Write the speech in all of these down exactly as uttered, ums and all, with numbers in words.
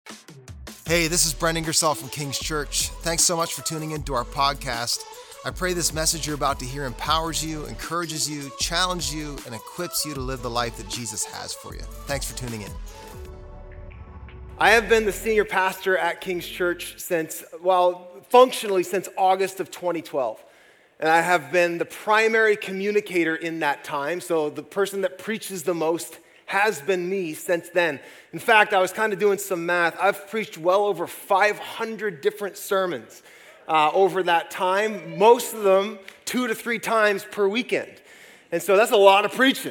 Hey, this is Brent Ingersoll from King's Church. Thanks so much for tuning into our podcast. I pray this message you're about to hear empowers you, encourages you, challenges you, and equips you to live the life that Jesus has for you. Thanks for tuning in. I have been the senior pastor at King's Church since, well, functionally since August of twenty twelve. And I have been the primary communicator in that time, so the person that preaches the most has been me since then. In fact, I was kind of doing some math. I've preached well over five hundred different sermons uh, over that time, most of them two to three times per weekend. And so that's a lot of preaching.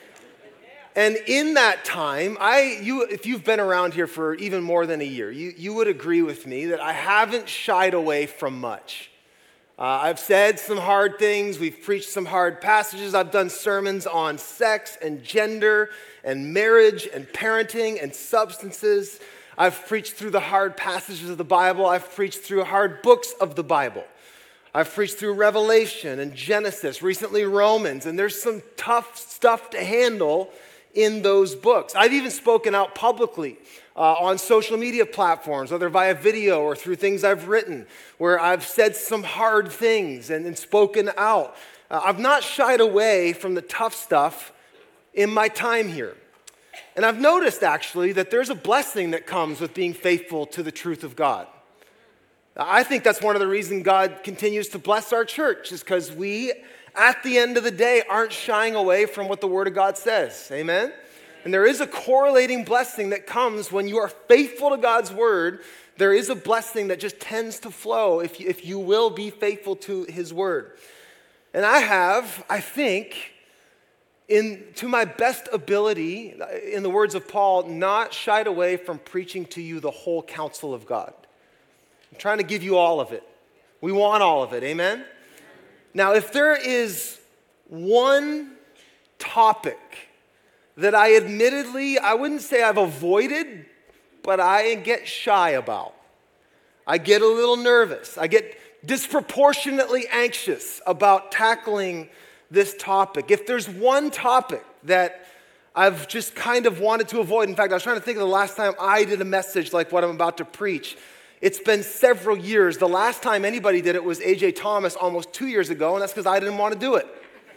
And in that time, I, you, if you've been around here for even more than a year, you, you would agree with me that I haven't shied away from much. Uh, I've said some hard things. We've preached some hard passages. I've done sermons on sex and gender and marriage and parenting and substances. I've preached through the hard passages of the Bible. I've preached through hard books of the Bible. I've preached through Revelation and Genesis, recently Romans, and there's some tough stuff to handle in those books. I've even spoken out publicly uh, on social media platforms, whether via video or through things I've written, where I've said some hard things and, and spoken out. Uh, I've not shied away from the tough stuff in my time here. And I've noticed, actually, that there's a blessing that comes with being faithful to the truth of God. I think that's one of the reasons God continues to bless our church, is because we, at the end of the day, aren't shying away from what the Word of God says. Amen? And there is a correlating blessing that comes when you are faithful to God's Word. There is a blessing that just tends to flow if you, if you will be faithful to His Word. And I have, I think, in to my best ability, in the words of Paul, not shied away from preaching to you the whole counsel of God. I'm trying to give you all of it. We want all of it, amen? Now, if there is one topic that I admittedly, I wouldn't say I've avoided, but I get shy about. I get a little nervous. I get disproportionately anxious about tackling this topic. If there's one topic that I've just kind of wanted to avoid, in fact, I was trying to think of the last time I did a message like what I'm about to preach. It's been several years. The last time anybody did it was A J Thomas almost two years ago, and that's because I didn't want to do it.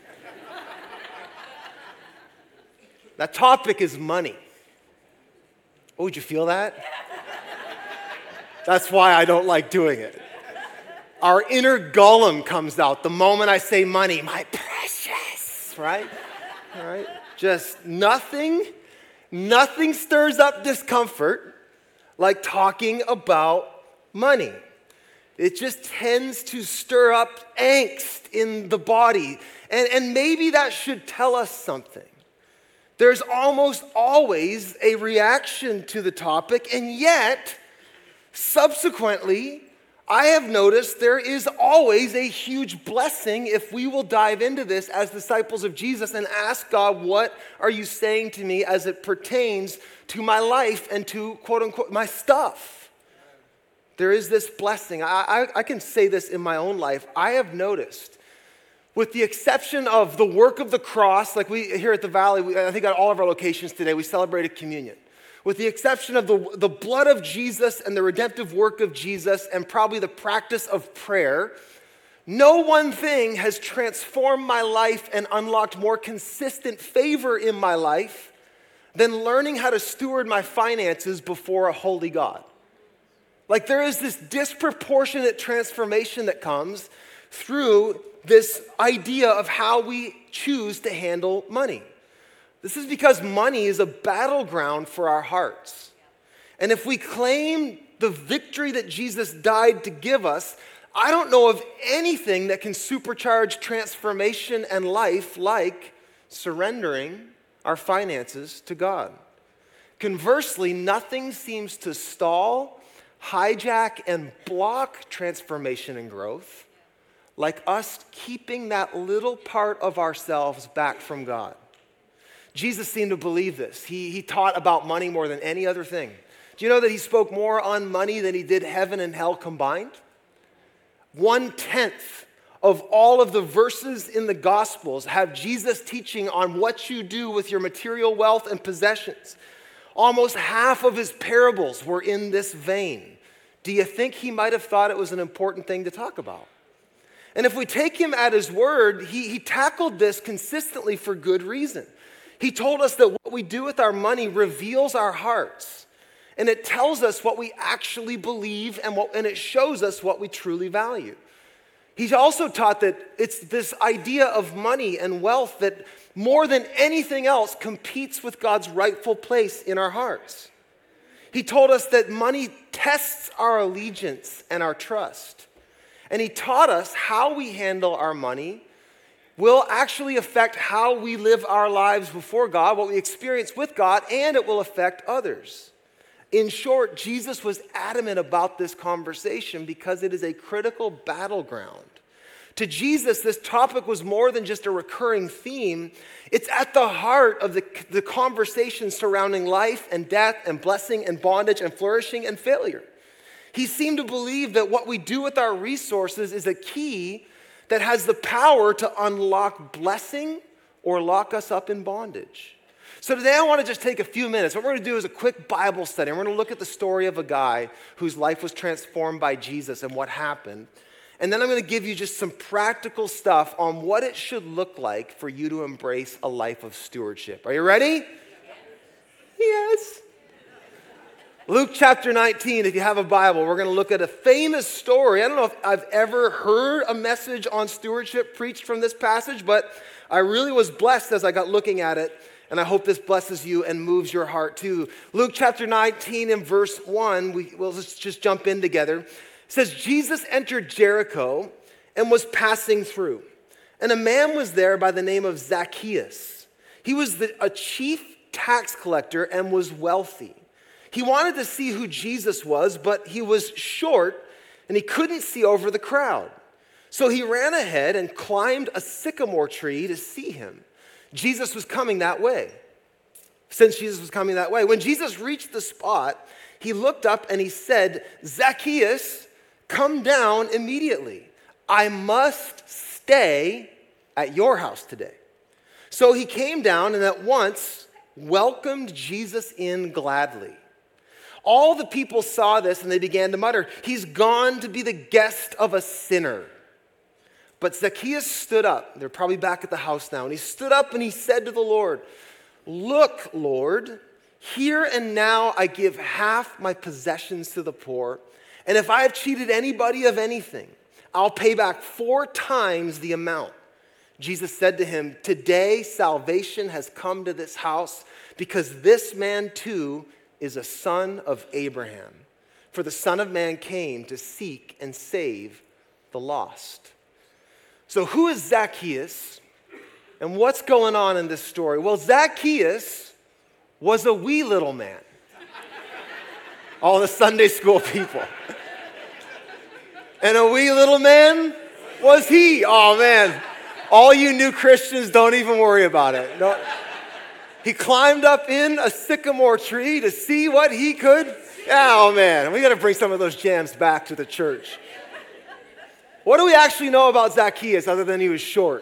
That topic is money. Oh, did you feel that? That's why I don't like doing it. Our inner Gollum comes out the moment I say money. My precious, right? All right. Just nothing, nothing stirs up discomfort like talking about money. It just tends to stir up angst in the body. And, and maybe that should tell us something. There's almost always a reaction to the topic, and yet, subsequently, I have noticed there is always a huge blessing if we will dive into this as disciples of Jesus and ask God, what are you saying to me as it pertains to my life and to, quote unquote, my stuff? There is this blessing. I, I, I can say this in my own life. I have noticed, with the exception of the work of the cross, like we here at the Valley, we, I think at all of our locations today, we celebrated communion. With the exception of the, the blood of Jesus and the redemptive work of Jesus and probably the practice of prayer, no one thing has transformed my life and unlocked more consistent favor in my life than learning how to steward my finances before a holy God. Like there is this disproportionate transformation that comes through this idea of how we choose to handle money. This is because money is a battleground for our hearts. And if we claim the victory that Jesus died to give us, I don't know of anything that can supercharge transformation and life like surrendering our finances to God. Conversely, nothing seems to stall, hijack, and block transformation and growth like us keeping that little part of ourselves back from God. Jesus seemed to believe this. He, he taught about money more than any other thing. Do you know that he spoke more on money than he did heaven and hell combined? One-tenth of all of the verses in the Gospels have Jesus teaching on what you do with your material wealth and possessions. Almost half of his parables were in this vein. Do you think he might have thought it was an important thing to talk about? And if we take him at his word, he, he tackled this consistently for good reason. He told us that what we do with our money reveals our hearts. And it tells us what we actually believe and, what, and it shows us what we truly value. He's also taught that it's this idea of money and wealth that more than anything else competes with God's rightful place in our hearts. He told us that money tests our allegiance and our trust. And he taught us how we handle our money will actually affect how we live our lives before God, what we experience with God, and it will affect others. In short, Jesus was adamant about this conversation because it is a critical battleground. To Jesus, this topic was more than just a recurring theme. It's at the heart of the, the conversation surrounding life and death and blessing and bondage and flourishing and failure. He seemed to believe that what we do with our resources is a key that has the power to unlock blessing or lock us up in bondage. So today I want to just take a few minutes. What we're going to do is a quick Bible study. We're going to look at the story of a guy whose life was transformed by Jesus and what happened. And then I'm going to give you just some practical stuff on what it should look like for you to embrace a life of stewardship. Are you ready? Yes. Luke chapter nineteen, if you have a Bible, we're going to look at a famous story. I don't know if I've ever heard a message on stewardship preached from this passage, but I really was blessed as I got looking at it. And I hope this blesses you and moves your heart too. Luke chapter nineteen and verse one, we, we'll just, just jump in together. It says, Jesus entered Jericho and was passing through. And a man was there by the name of Zacchaeus. He was the, a chief tax collector and was wealthy. He wanted to see who Jesus was, but he was short and he couldn't see over the crowd. So he ran ahead and climbed a sycamore tree to see him. Jesus was coming that way. Since Jesus was coming that way, when Jesus reached the spot, he looked up and he said, Zacchaeus, come down immediately. I must stay at your house today. So he came down and at once welcomed Jesus in gladly. All the people saw this and they began to mutter, he's gone to be the guest of a sinner. But Zacchaeus stood up. They're probably back at the house now. And he stood up and he said to the Lord, look, Lord, here and now I give half my possessions to the poor. And if I have cheated anybody of anything, I'll pay back four times the amount. Jesus said to him, today salvation has come to this house because this man too is a son of Abraham. For the Son of Man came to seek and save the lost. So who is Zacchaeus and what's going on in this story? Well, Zacchaeus was a wee little man. All the Sunday school people. And a wee little man was he. Oh man, all you new Christians, don't even worry about it. Don't. He climbed up in a sycamore tree to see what he could. Oh man, we got to bring some of those jams back to the church. What do we actually know about Zacchaeus other than he was short?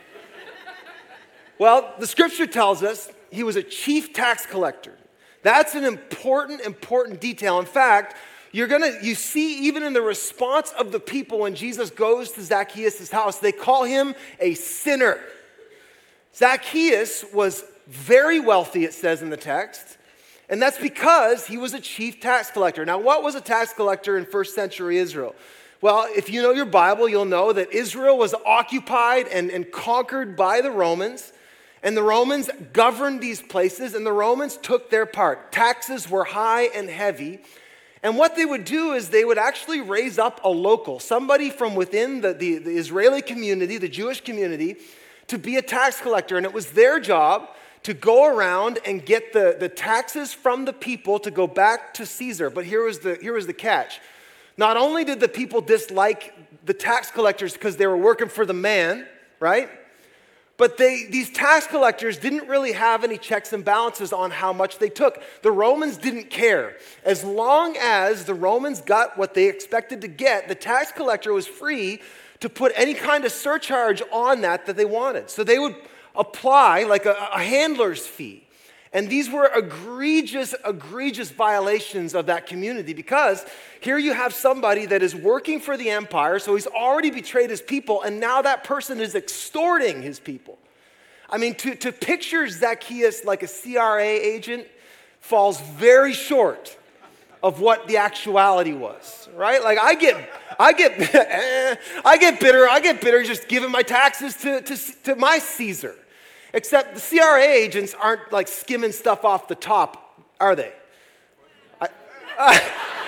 Well, the scripture tells us he was a chief tax collector. That's an important, important detail. In fact, you're gonna, you see even in the response of the people when Jesus goes to Zacchaeus' house, they call him a sinner. Zacchaeus was very wealthy, it says in the text, and that's because he was a chief tax collector. Now, what was a tax collector in first century Israel? Well, if you know your Bible, you'll know that Israel was occupied and, and conquered by the Romans, and the Romans governed these places, and the Romans took their part. Taxes were high and heavy, and what they would do is they would actually raise up a local, somebody from within the, the, the Israeli community, the Jewish community, to be a tax collector, and it was their job to go around and get the, the taxes from the people to go back to Caesar. But here was the, here was the catch. Not only did the people dislike the tax collectors because they were working for the man, right? But they, these tax collectors didn't really have any checks and balances on how much they took. The Romans didn't care. As long as the Romans got what they expected to get, the tax collector was free to put any kind of surcharge on that that they wanted. So they would apply like a, a handler's fee. And these were egregious, egregious violations of that community, because here you have somebody that is working for the empire, so he's already betrayed his people, and now that person is extorting his people. I mean, to, to picture Zacchaeus like a C R A agent falls very short of what the actuality was, right? Like I get, I get, I get bitter, I get bitter just giving my taxes to, to, to my Caesar. Except the C R A agents aren't like skimming stuff off the top, are they? I, uh,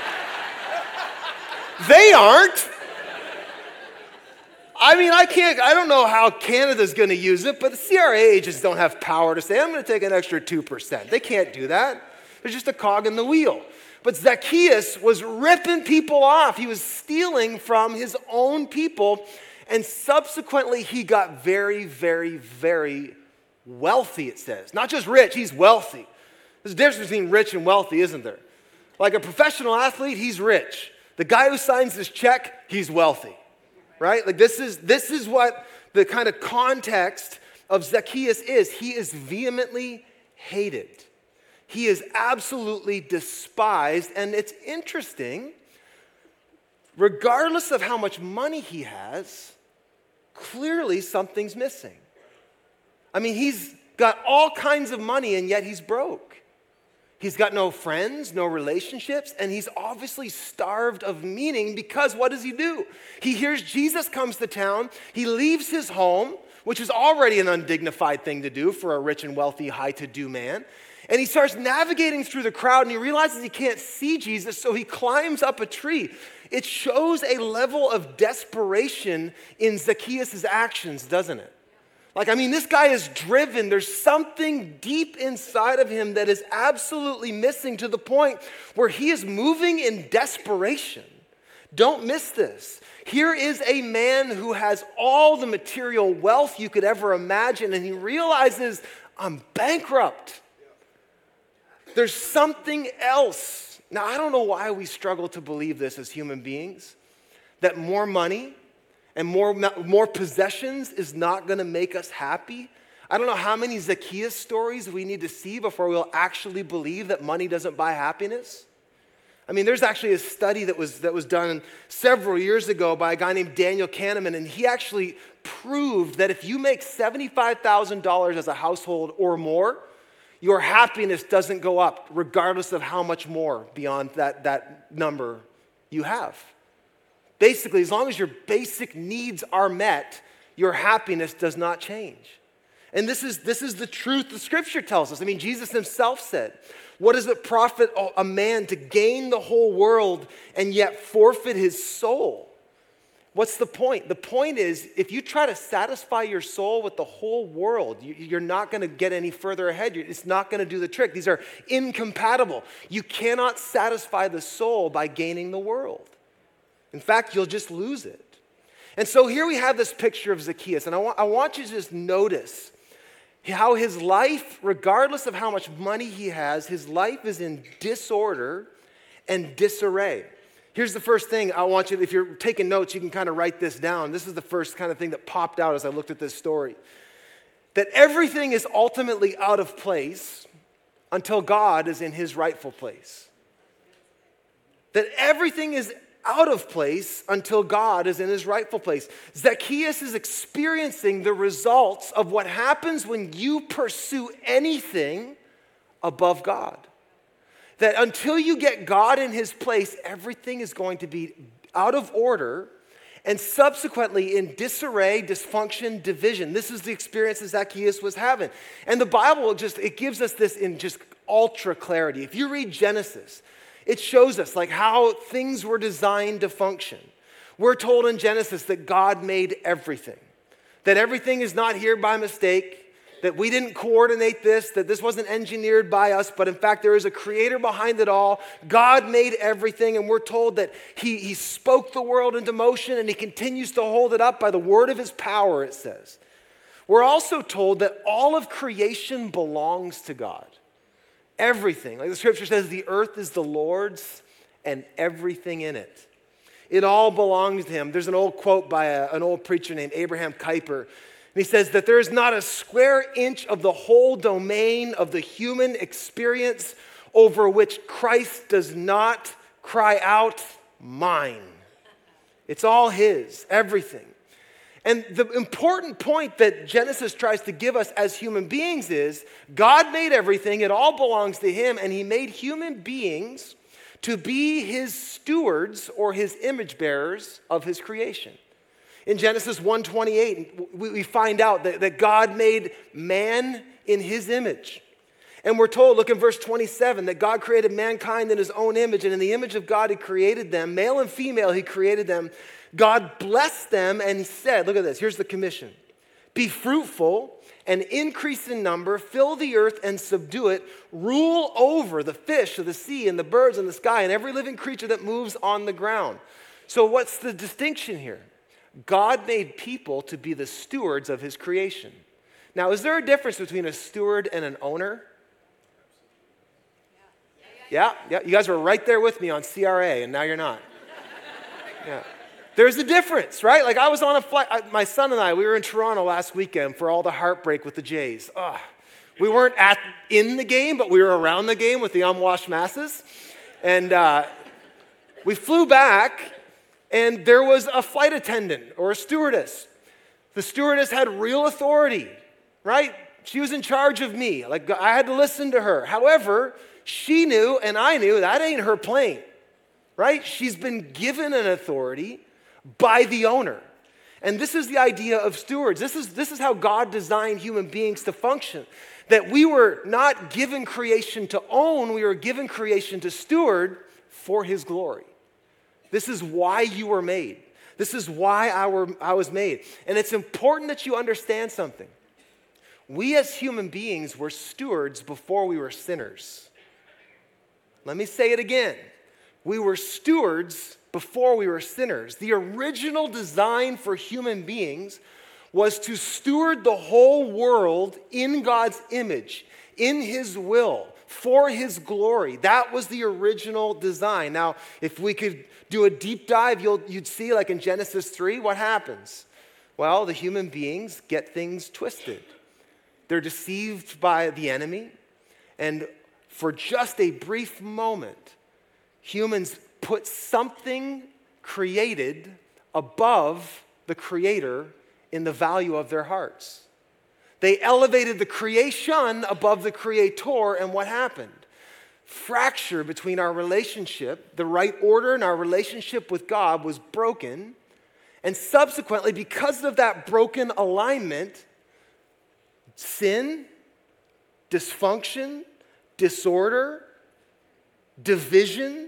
they aren't. I mean, I can't, I don't know how Canada's gonna use it, but the C R A agents don't have power to say, I'm gonna take an extra two percent. They can't do that. They're just a cog in the wheel. But Zacchaeus was ripping people off. He was stealing from his own people, and subsequently he got very, very, very wealthy, it says. Not just rich, he's wealthy. There's a difference between rich and wealthy, isn't there? Like a professional athlete, he's rich. The guy who signs this check, he's wealthy, right? Like this is, this is what the kind of context of Zacchaeus is. He is vehemently hated. He is absolutely despised, and it's interesting, regardless of how much money he has, clearly something's missing. I mean, he's got all kinds of money, and yet he's broke. He's got no friends, no relationships, and he's obviously starved of meaning, because what does he do? He hears Jesus comes to town. He leaves his home, which is already an undignified thing to do for a rich and wealthy, high-to-do man. And he starts navigating through the crowd, and he realizes he can't see Jesus, so he climbs up a tree. It shows a level of desperation in Zacchaeus' actions, doesn't it? Like, I mean, this guy is driven. There's something deep inside of him that is absolutely missing, to the point where he is moving in desperation. Don't miss this. Here is a man who has all the material wealth you could ever imagine, and he realizes, I'm bankrupt. There's something else. Now, I don't know why we struggle to believe this as human beings, that more money and more, more possessions is not going to make us happy. I don't know how many Zacchaeus stories we need to see before we'll actually believe that money doesn't buy happiness. I mean, there's actually a study that was, that was done several years ago by a guy named Daniel Kahneman, and he actually proved that if you make seventy-five thousand dollars as a household or more, your happiness doesn't go up regardless of how much more beyond that, that number you have. Basically, as long as your basic needs are met, your happiness does not change. And this is, this is the truth the Scripture tells us. I mean, Jesus himself said, what does it profit a man to gain the whole world and yet forfeit his soul? What's the point? The point is, if you try to satisfy your soul with the whole world, you're not going to get any further ahead. It's not going to do the trick. These are incompatible. You cannot satisfy the soul by gaining the world. In fact, you'll just lose it. And so here we have this picture of Zacchaeus, and I want, I want you to just notice how his life, regardless of how much money he has, his life is in disorder and disarray. Here's the first thing I want you to, if you're taking notes, you can kind of write this down. This is the first kind of thing that popped out as I looked at this story. That everything is ultimately out of place until God is in his rightful place. That everything is out of place until God is in his rightful place. Zacchaeus is experiencing the results of what happens when you pursue anything above God. That until you get God in his place, everything is going to be out of order and subsequently in disarray, dysfunction, division. This is the experience that Zacchaeus was having. And the Bible just, it gives us this in just ultra clarity. If you read Genesis, it shows us like how things were designed to function. We're told in Genesis that God made everything, that everything is not here by mistake, that we didn't coordinate this, that this wasn't engineered by us, but in fact there is a creator behind it all. God made everything, and we're told that he, he spoke the world into motion, and he continues to hold it up by the word of his power, it says. We're also told that all of creation belongs to God. Everything. Like the scripture says, the earth is the Lord's and everything in it. It all belongs to him. There's an old quote by a, an old preacher named Abraham Kuyper. And he says that there is not a square inch of the whole domain of the human experience over which Christ does not cry out, mine. It's all his, everything. And the important point that Genesis tries to give us as human beings is God made everything, it all belongs to him, and he made human beings to be his stewards or his image bearers of his creation. In Genesis one twenty-eight, we find out that, that God made man in his image. And we're told, look in verse twenty-seven, that God created mankind in his own image, and in the image of God he created them. Male and female he created them. God blessed them and he said, look at this, here's the commission. Be fruitful and increase in number, fill the earth and subdue it, rule over the fish of the sea and the birds in the sky and every living creature that moves on the ground. So what's the distinction here? God made people to be the stewards of his creation. Now, is there a difference between a steward and an owner? Yeah, yeah, you guys were right there with me on C R A, and now you're not. Yeah. There's a difference, right? Like I was on a flight, my son and I, we were in Toronto last weekend for all the heartbreak with the Jays. Ugh. We weren't at in the game, but we were around the game with the unwashed masses. And uh, we flew back, and there was a flight attendant or a stewardess. The stewardess had real authority, right? She was in charge of me. Like I had to listen to her. However, she knew and I knew that ain't her plane, right? She's been given an authority by the owner. And this is the idea of stewards. This is, this is how God designed human beings to function. That we were not given creation to own, we were given creation to steward for his glory. This is why you were made. This is why I, were, I was made. And it's important that you understand something. We as human beings were stewards before we were sinners. Let me say it again. We were stewards before we were sinners. The original design for human beings was to steward the whole world in God's image, in his will, for his glory. That was the original design. Now, if we could do a deep dive, you'll, you'd see, like in Genesis three, what happens? Well, the human beings get things twisted. They're deceived by the enemy, and for just a brief moment, humans put something created above the Creator in the value of their hearts. They elevated the creation above the Creator, and what happened? Fracture between our relationship, the right order in our relationship with God was broken, and subsequently, because of that broken alignment, sin, dysfunction, disorder, division,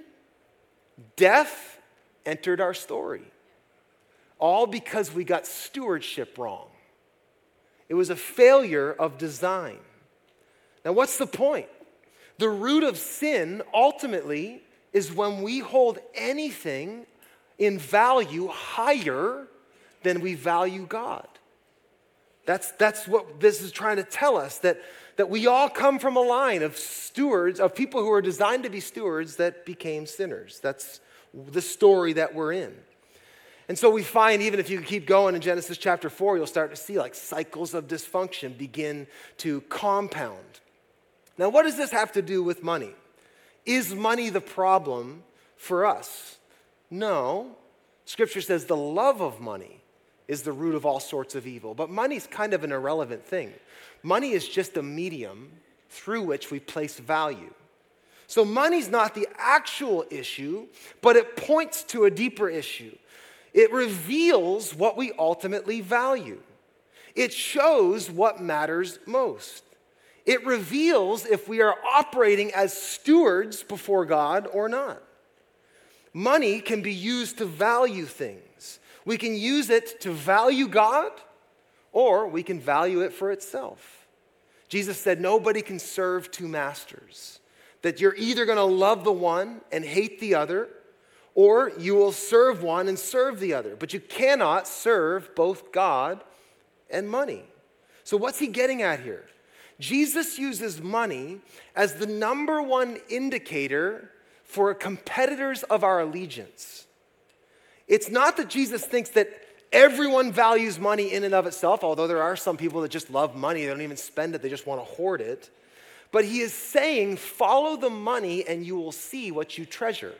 death entered our story. All because we got stewardship wrong. It was a failure of design. Now, what's the point? The root of sin ultimately is when we hold anything in value higher than we value God. That's, that's what this is trying to tell us, that, that we all come from a line of stewards, of people who are designed to be stewards that became sinners. That's the story that we're in. And so we find, even if you keep going in Genesis chapter four, you'll start to see like cycles of dysfunction begin to compound. Now, what does this have to do with money? Is money the problem for us? No. Scripture says the love of money is the root of all sorts of evil. But money's kind of an irrelevant thing. Money is just a medium through which we place value. So money's not the actual issue, but it points to a deeper issue. It reveals what we ultimately value. It shows what matters most. It reveals if we are operating as stewards before God or not. Money can be used to value things. We can use it to value God, or we can value it for itself. Jesus said nobody can serve two masters, that you're either going to love the one and hate the other, or you will serve one and serve the other. But you cannot serve both God and money. So what's he getting at here? Jesus uses money as the number one indicator for competitors of our allegiance. It's not that Jesus thinks that Everyone values money in and of itself, although there are some people that just love money. They don't even spend it. They just want to hoard it. But he is saying, follow the money and you will see what you treasure.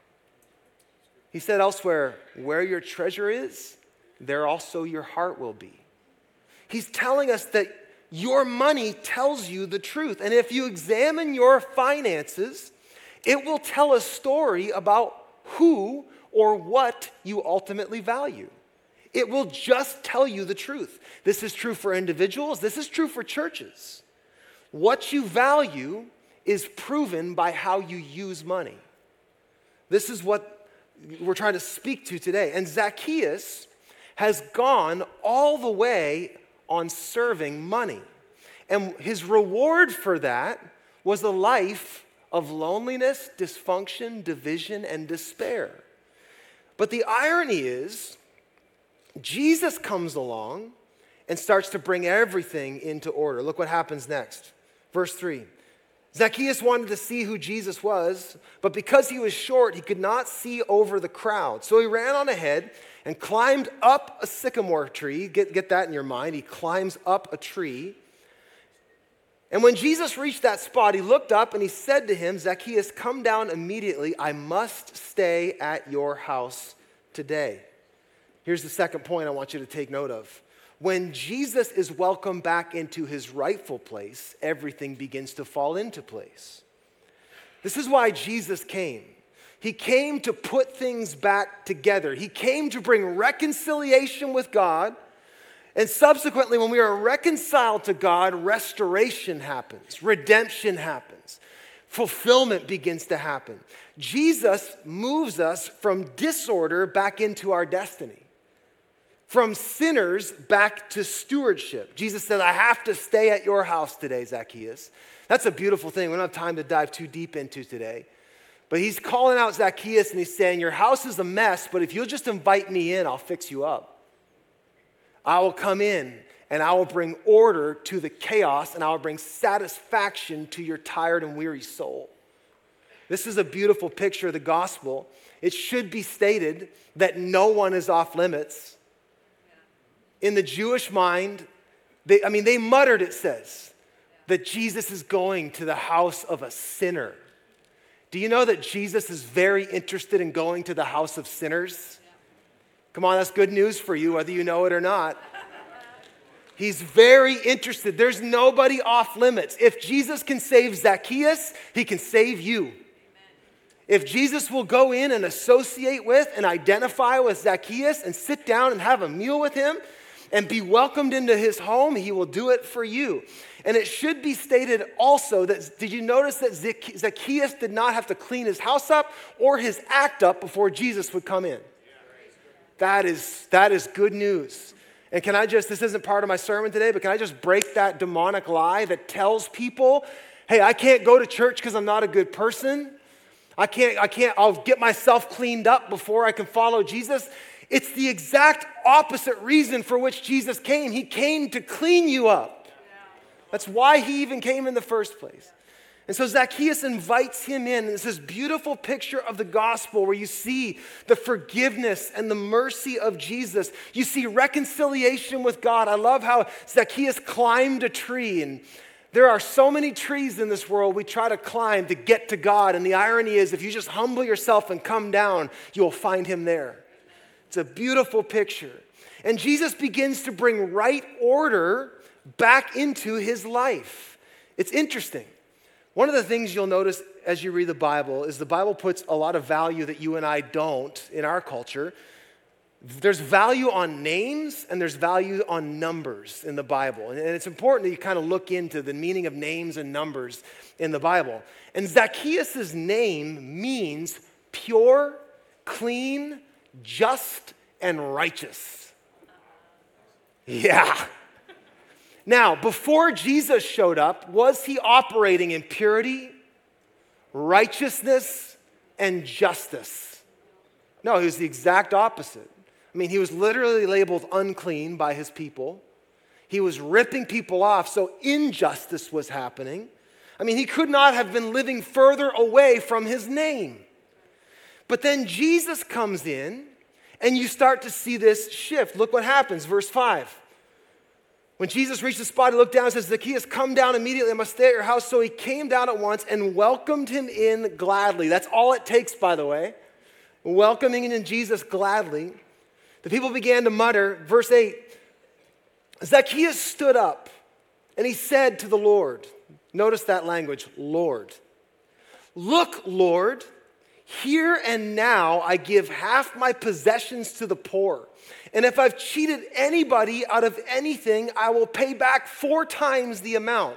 He said elsewhere, where your treasure is, there also your heart will be. He's telling us that your money tells you the truth. And if you examine your finances, it will tell a story about who or what you ultimately value. It will just tell you the truth. This is true for individuals. This is true for churches. What you value is proven by how you use money. This is what we're trying to speak to today. And Zacchaeus has gone all the way on serving money. And his reward for that was a life of loneliness, dysfunction, division, and despair. But the irony is, Jesus comes along and starts to bring everything into order. Look what happens next. Verse three. Zacchaeus wanted to see who Jesus was, but because he was short, he could not see over the crowd. So he ran on ahead and climbed up a sycamore tree. Get, get that in your mind. He climbs up a tree. And when Jesus reached that spot, he looked up and he said to him, Zacchaeus, come down immediately. I must stay at your house today. Here's the second point I want you to take note of. When Jesus is welcomed back into his rightful place, everything begins to fall into place. This is why Jesus came. He came to put things back together. He came to bring reconciliation with God. And subsequently, when we are reconciled to God, restoration happens, redemption happens, fulfillment begins to happen. Jesus moves us from disorder back into our destiny. From sinners back to stewardship. Jesus said, I have to stay at your house today, Zacchaeus. That's a beautiful thing. We don't have time to dive too deep into today. But he's calling out Zacchaeus and he's saying, your house is a mess, but if you'll just invite me in, I'll fix you up. I will come in and I will bring order to the chaos and I will bring satisfaction to your tired and weary soul. This is a beautiful picture of the gospel. It should be stated that no one is off limits. In the Jewish mind, they, I mean, they muttered, it says, that Jesus is going to the house of a sinner. Do you know that Jesus is very interested in going to the house of sinners? Come on, that's good news for you, whether you know it or not. He's very interested. There's nobody off limits. If Jesus can save Zacchaeus, he can save you. If Jesus will go in and associate with and identify with Zacchaeus and sit down and have a meal with him, and be welcomed into his home, he will do it for you. And it should be stated also that, did you notice that Zacchaeus did not have to clean his house up or his act up before Jesus would come in? That is, that is good news. And can I just, this isn't part of my sermon today, but can I just break that demonic lie that tells people, hey, I can't go to church because I'm not a good person. I can't, I can't, I'll get myself cleaned up before I can follow Jesus. It's the exact opposite reason for which Jesus came. He came to clean you up. That's why he even came in the first place. And so Zacchaeus invites him in. And it's this beautiful picture of the gospel where you see the forgiveness and the mercy of Jesus. You see reconciliation with God. I love how Zacchaeus climbed a tree. And there are so many trees in this world we try to climb to get to God. And the irony is if you just humble yourself and come down, you'll find him there. It's a beautiful picture. And Jesus begins to bring right order back into his life. It's interesting. One of the things you'll notice as you read the Bible is the Bible puts a lot of value that you and I don't in our culture. There's value on names and there's value on numbers in the Bible. And it's important that you kind of look into the meaning of names and numbers in the Bible. And Zacchaeus' name means pure, clean, just, and righteous. Yeah. Now, before Jesus showed up, was he operating in purity, righteousness, and justice? No, he was the exact opposite. I mean, he was literally labeled unclean by his people. He was ripping people off, so injustice was happening. I mean, he could not have been living further away from his name. But then Jesus comes in And you start to see this shift. Look what happens, verse five. When Jesus reached the spot, he looked down and says, Zacchaeus, come down immediately. I must stay at your house. So he came down at once and welcomed him in gladly. That's all it takes, by the way. Welcoming in Jesus gladly. The people began to mutter. Verse eight, Zacchaeus stood up and he said to the Lord, notice that language, Lord. Look, Lord, here and now I give half my possessions to the poor. And if I've cheated anybody out of anything, I will pay back four times the amount.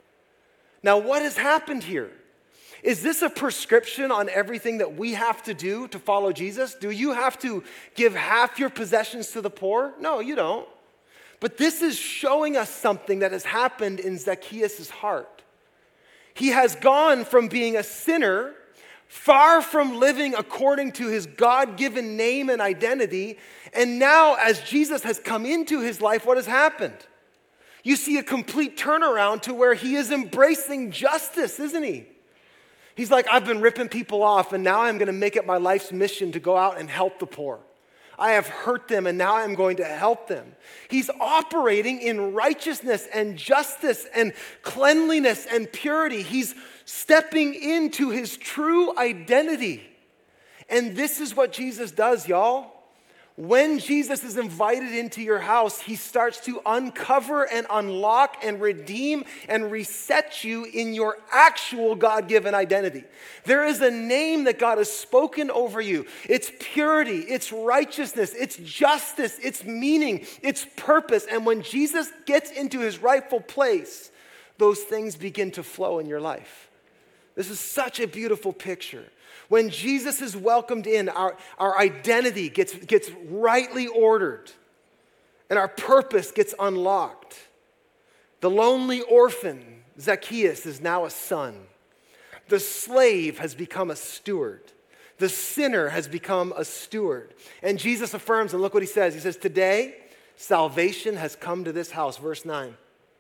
Now, what has happened here? Is this a prescription on everything that we have to do to follow Jesus? Do you have to give half your possessions to the poor? No, you don't. But this is showing us something that has happened in Zacchaeus' heart. He has gone from being a sinner, far from living according to his God-given name and identity, and now as Jesus has come into his life, what has happened? You see a complete turnaround to where he is embracing justice, isn't he? He's like, I've been ripping people off, and now I'm going to make it my life's mission to go out and help the poor. I have hurt them, and now I'm going to help them. He's operating in righteousness and justice and cleanliness and purity. He's stepping into his true identity. And this is what Jesus does, y'all. When Jesus is invited into your house, he starts to uncover and unlock and redeem and reset you in your actual God-given identity. There is a name that God has spoken over you. It's purity, it's righteousness, it's justice, it's meaning, it's purpose. And when Jesus gets into his rightful place, those things begin to flow in your life. This is such a beautiful picture. When Jesus is welcomed in, our, our identity gets, gets rightly ordered and our purpose gets unlocked. The lonely orphan, Zacchaeus, is now a son. The slave has become a steward. The sinner has become a steward. And Jesus affirms, and look what he says. He says, today, salvation has come to this house. Verse nine.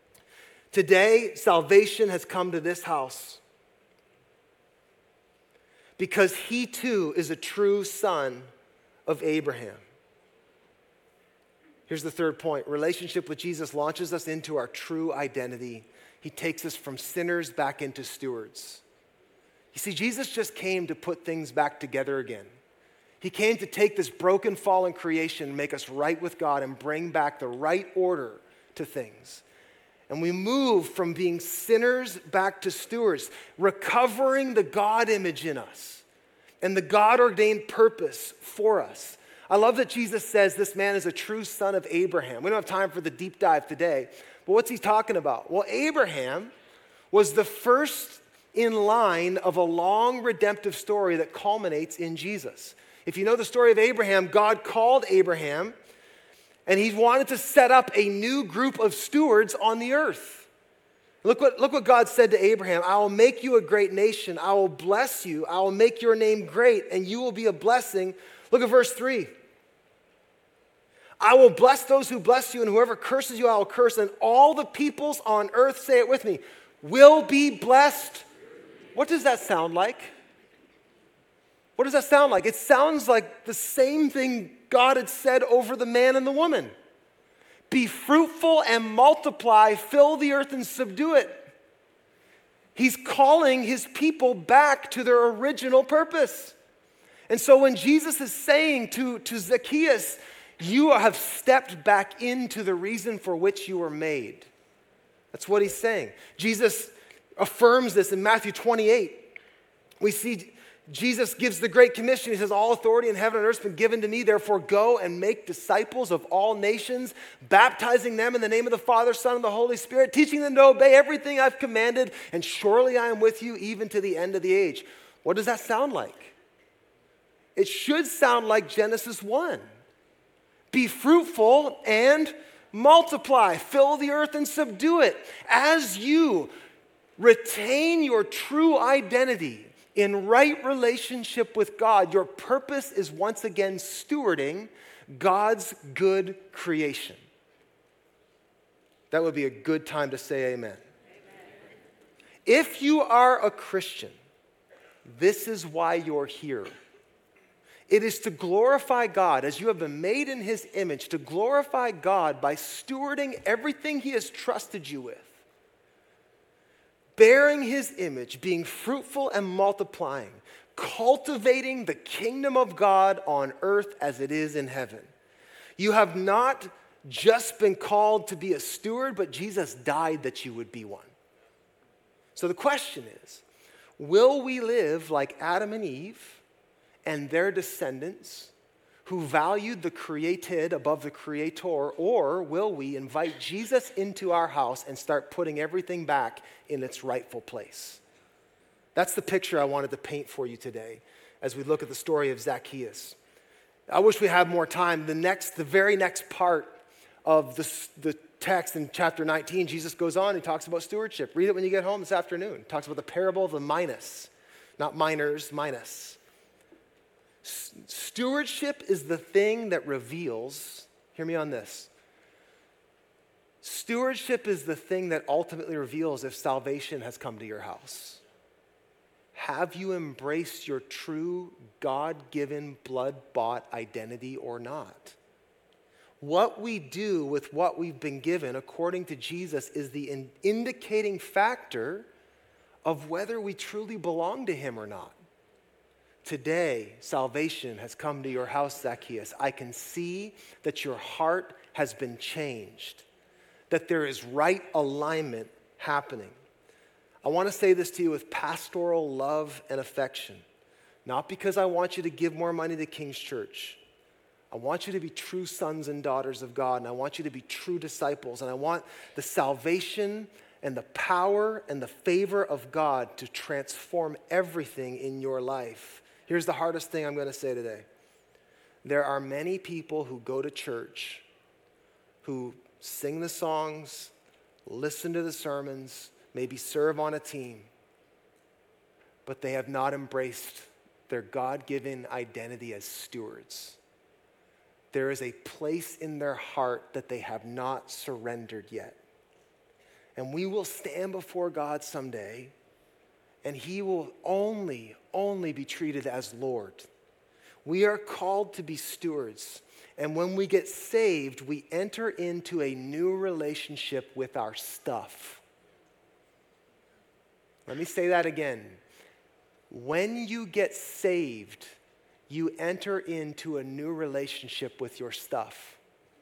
Today, salvation has come to this house, because he too is a true son of Abraham. Here's the third point. Relationship with Jesus launches us into our true identity. He takes us from sinners back into stewards. You see, Jesus just came to put things back together again. He came to take this broken, fallen creation and make us right with God and bring back the right order to things. And we move from being sinners back to stewards, recovering the God image in us and the God-ordained purpose for us. I love that Jesus says this man is a true son of Abraham. We don't have time for the deep dive today, but what's he talking about? Well, Abraham was the first in line of a long redemptive story that culminates in Jesus. If you know the story of Abraham, God called Abraham, and he wanted to set up a new group of stewards on the earth. Look what, look what God said to Abraham. I will make you a great nation. I will bless you. I will make your name great, and you will be a blessing. Look at verse three. I will bless those who bless you, and whoever curses you, I will curse. And all the peoples on earth, say it with me, will be blessed. What does that sound like? What does that sound like? It sounds like the same thing God had said over the man and the woman. Be fruitful and multiply, fill the earth and subdue it. He's calling his people back to their original purpose. And so when Jesus is saying to, to Zacchaeus, you have stepped back into the reason for which you were made. That's what he's saying. Jesus affirms this in Matthew twenty-eight. We see Jesus gives the Great Commission. He says, all authority in heaven and earth has been given to me. Therefore, go and make disciples of all nations, baptizing them in the name of the Father, Son, and the Holy Spirit, teaching them to obey everything I've commanded, and surely I am with you even to the end of the age. What does that sound like? It should sound like Genesis one. Be fruitful and multiply. Fill the earth and subdue it. As you retain your true identity in right relationship with God, your purpose is once again stewarding God's good creation. That would be a good time to say amen. Amen. If you are a Christian, this is why you're here. It is to glorify God as you have been made in his image, to glorify God by stewarding everything he has trusted you with. Bearing his image, being fruitful and multiplying, cultivating the kingdom of God on earth as it is in heaven. You have not just been called to be a steward, but Jesus died that you would be one. So the question is, will we live like Adam and Eve and their descendants who valued the created above the creator, or will we invite Jesus into our house and start putting everything back in its rightful place? That's the picture I wanted to paint for you today as we look at the story of Zacchaeus. I wish we had more time. The next, the very next part of the, the text in chapter nineteen, Jesus goes on, he talks about stewardship. Read it when you get home this afternoon. He talks about the parable of the minas, not miners, minas. Stewardship is the thing that reveals, hear me on this. Stewardship is the thing that ultimately reveals if salvation has come to your house. Have you embraced your true God-given, blood-bought identity or not? What we do with what we've been given, according to Jesus, is the in- indicating factor of whether we truly belong to him or not. Today, salvation has come to your house, Zacchaeus. I can see that your heart has been changed, that there is right alignment happening. I want to say this to you with pastoral love and affection, not because I want you to give more money to King's Church. I want you to be true sons and daughters of God, and I want you to be true disciples, and I want the salvation and the power and the favor of God to transform everything in your life. Here's the hardest thing I'm going to say today. There are many people who go to church, who sing the songs, listen to the sermons, maybe serve on a team, but they have not embraced their God-given identity as stewards. There is a place in their heart that they have not surrendered yet. And we will stand before God someday, and he will only, only be treated as Lord. We are called to be stewards. And when we get saved, we enter into a new relationship with our stuff. Let me say that again. When you get saved, you enter into a new relationship with your stuff.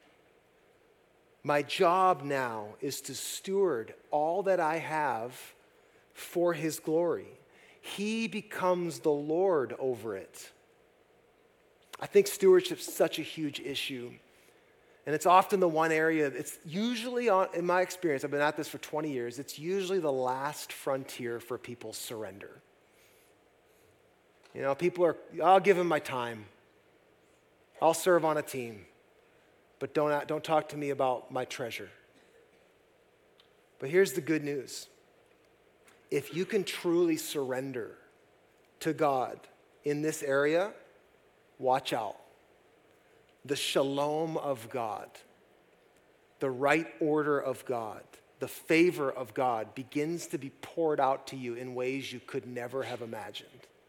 My job now is to steward all that I have for his glory. He becomes the Lord over it. I think stewardship is such a huge issue. And it's often the one area, it's usually, on, in my experience, I've been at this for twenty years, it's usually the last frontier for people's surrender. You know, people are, I'll give him my time. I'll serve on a team. But don't, don't talk to me about my treasure. But here's the good news. If you can truly surrender to God in this area, watch out. The shalom of God, the right order of God, the favor of God begins to be poured out to you in ways you could never have imagined.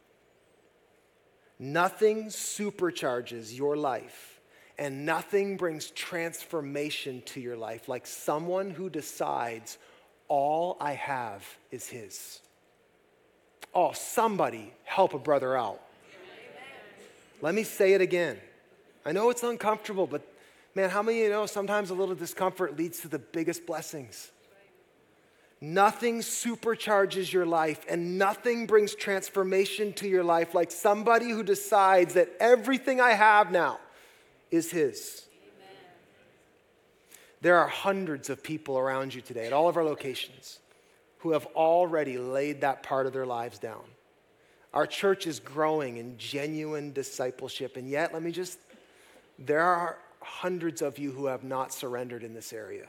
Nothing supercharges your life, and nothing brings transformation to your life like someone who decides all I have is his. Oh, somebody help a brother out. Amen. Let me say it again. I know it's uncomfortable, but man, how many of you know sometimes a little discomfort leads to the biggest blessings? Nothing supercharges your life and nothing brings transformation to your life like somebody who decides that everything I have now is his. Amen. There are hundreds of people around you today at all of our locations who have already laid that part of their lives down. Our church is growing in genuine discipleship, and yet, let me just there are hundreds of you who have not surrendered in this area.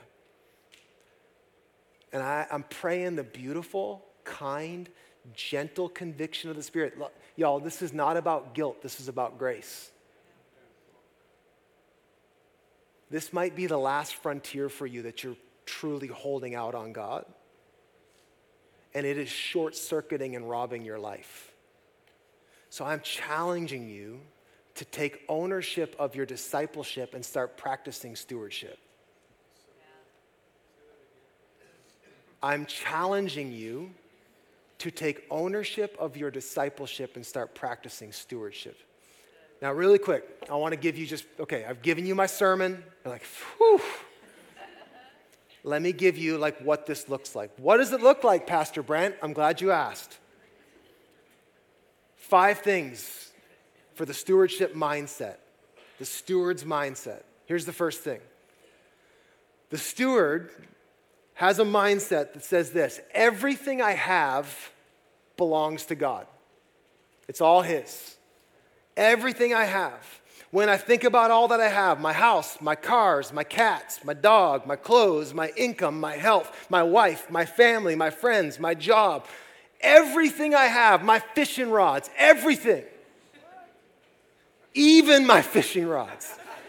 And I, I'm praying the beautiful, kind, gentle conviction of the Spirit. Look, y'all, this is not about guilt. This is about grace. This might be the last frontier for you that you're truly holding out on God. And it is short-circuiting and robbing your life. So I'm challenging you to take ownership of your discipleship and start practicing stewardship. I'm challenging you to take ownership of your discipleship and start practicing stewardship. Now, really quick, I want to give you just, okay, I've given you my sermon. You're like, whew. Let me give you like what this looks like. What does it look like, Pastor Brent? I'm glad you asked. Five things for the stewardship mindset, the steward's mindset. Here's the first thing. The steward has a mindset that says this: everything I have belongs to God. It's all His. Everything I have. When I think about all that I have, my house, my cars, my cats, my dog, my clothes, my income, my health, my wife, my family, my friends, my job, everything I have, my fishing rods, everything, even my fishing rods,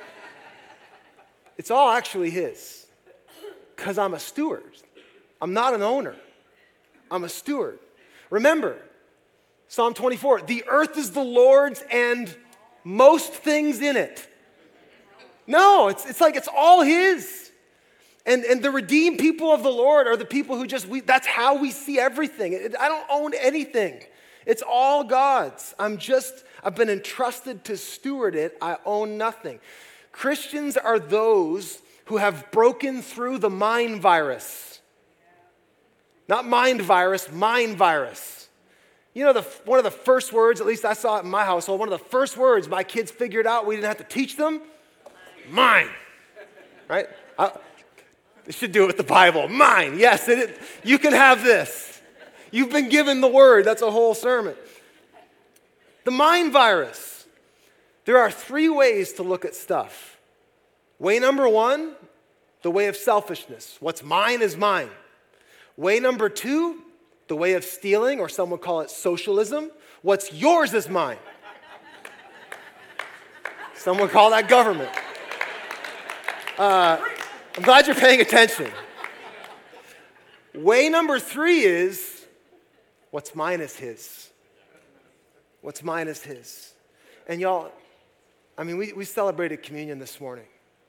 it's all actually His, because I'm a steward. I'm not an owner. I'm a steward. Remember, Psalm twenty-four, the earth is the Lord's and most things in it. No, it's, it's like it's all His. And, and the redeemed people of the Lord are the people who just, we, that's how we see everything. It, I don't own anything. It's all God's. I'm just, I've been entrusted to steward it. I own nothing. Christians are those who have broken through the mind virus. Not mind virus, mind virus. You know, the, one of the first words, at least I saw it in my household, one of the first words my kids figured out, we didn't have to teach them, mine, right? I, they should do it with the Bible. Mine, yes, it, you can have this. You've been given the word. That's a whole sermon. The mind virus. There are three ways to look at stuff. Way number one, the way of selfishness. What's mine is mine. Way number two, the way of stealing, or some would call it socialism. What's yours is mine. Some would call that government. Uh, I'm glad you're paying attention. Way number three is, what's mine is His. What's mine is His. And y'all, I mean, we, we celebrated communion this morning.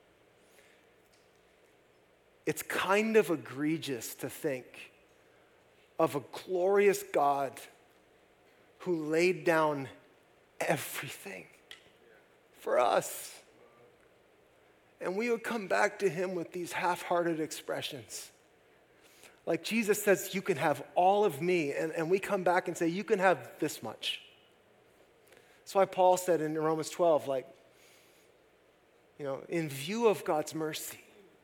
It's kind of egregious to think of a glorious God who laid down everything for us. And we would come back to Him with these half-hearted expressions. Like Jesus says, you can have all of me. And, and we come back and say, you can have this much. That's why Paul said in Romans twelve, like, you know, in view of God's mercy,